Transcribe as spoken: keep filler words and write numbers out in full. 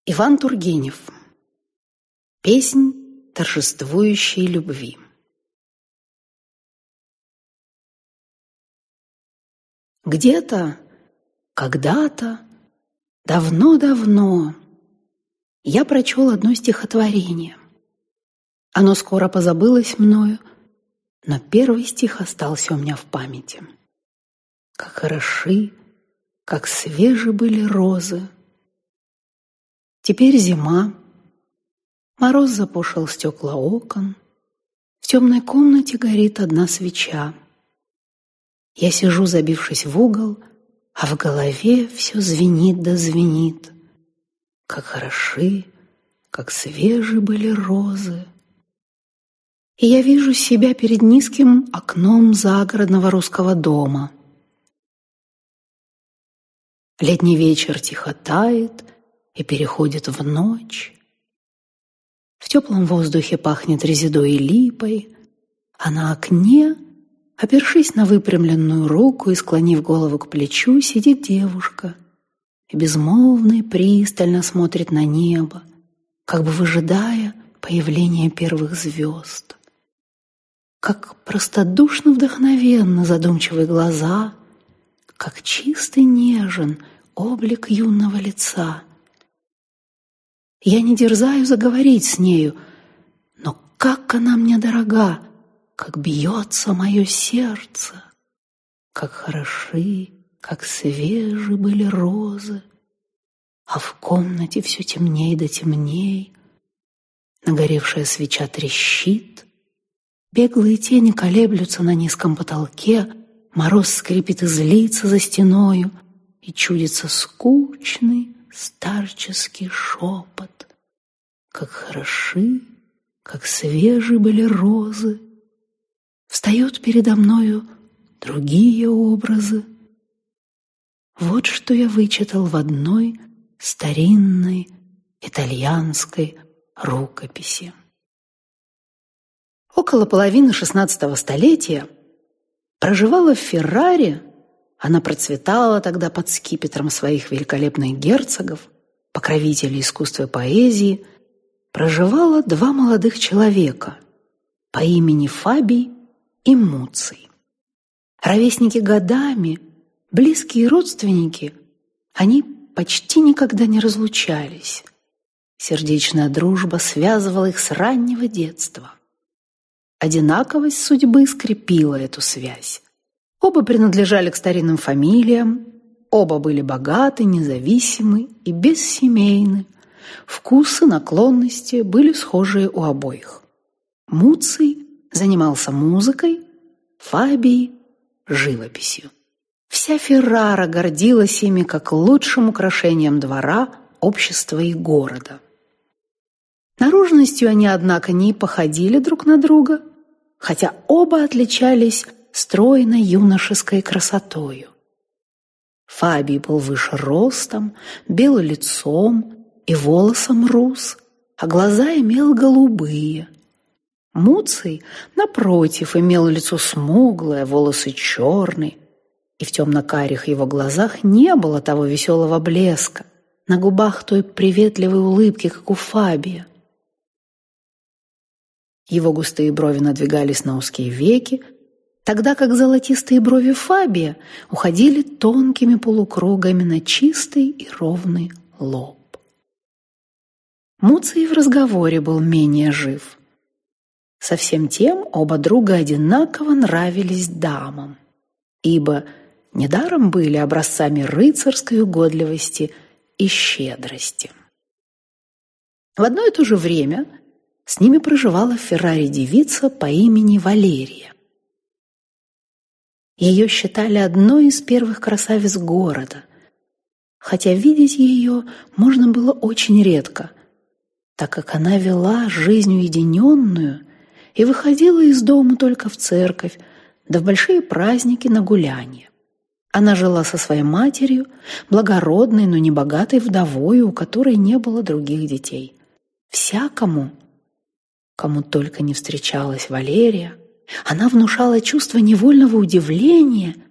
Иван Тургенев. Песнь торжествующей любви. Где-то, когда-то, давно-давно я прочел одно стихотворение. Оно скоро позабылось мною, но первый стих остался у меня в памяти. Как хороши, как свежи были розы. Теперь зима, мороз запушил стекла окон, в темной комнате горит одна свеча. Я сижу, забившись в угол, а в голове все звенит да звенит. Как хороши, как свежи были розы. И я вижу себя перед низким окном загородного русского дома. Летний вечер тихо тает и переходит в ночь. В теплом воздухе пахнет резедой и липой, а на окне, опершись на выпрямленную руку и склонив голову к плечу, сидит девушка и безмолвно и пристально смотрит на небо, как бы выжидая появления первых звезд. Как простодушно вдохновенно задумчивые глаза, как чистый нежен облик юного лица. Я не дерзаю заговорить с нею, но как она мне дорога, как бьется мое сердце, как хороши, как свежи были розы, а в комнате все темней да темней. Нагоревшая свеча трещит, беглые тени колеблются на низком потолке, мороз скрипит и злится за стеною, и чудится скучный старческий шепот. Как хороши, как свежи были розы. Встают передо мною другие образы. Вот что я вычитал в одной старинной итальянской рукописи. Около половины шестнадцатого столетия проживала в Ферраре, она процветала тогда под скипетром своих великолепных герцогов, покровителей искусства и поэзии, проживало два молодых человека по имени Фабий и Муций. Ровесники годами, близкие родственники, они почти никогда не разлучались. Сердечная дружба связывала их с раннего детства. Одинаковость судьбы скрепила эту связь. Оба принадлежали к старинным фамилиям, оба были богаты, независимы и бессемейны. Вкусы, наклонности были схожие у обоих. Муций занимался музыкой, Фабий – живописью. Вся Феррара гордилась ими как лучшим украшением двора, общества и города. Наружностью они, однако, не походили друг на друга, хотя оба отличались стройной юношеской красотою. Фабий был выше ростом, бел лицом и волосом рус, а глаза имел голубые. Муций, напротив, имел лицо смуглое, волосы черные, и в темно-карих его глазах не было того веселого блеска, на губах той приветливой улыбки, как у Фабия. Его густые брови надвигались на узкие веки, тогда как золотистые брови Фабия уходили тонкими полукругами на чистый и ровный лоб. Муций в разговоре был менее жив. Совсем тем оба друга одинаково нравились дамам, ибо недаром были образцами рыцарской угодливости и щедрости. В одно и то же время с ними проживала в Ферраре девица по имени Валерия. Ее считали одной из первых красавиц города, хотя видеть ее можно было очень редко, так как она вела жизнь уединенную и выходила из дома только в церковь, да в большие праздники на гулянье. Она жила со своей матерью, благородной, но не богатой вдовой, у которой не было других детей. Всякому, кому только не встречалась Валерия, она внушала чувство невольного удивления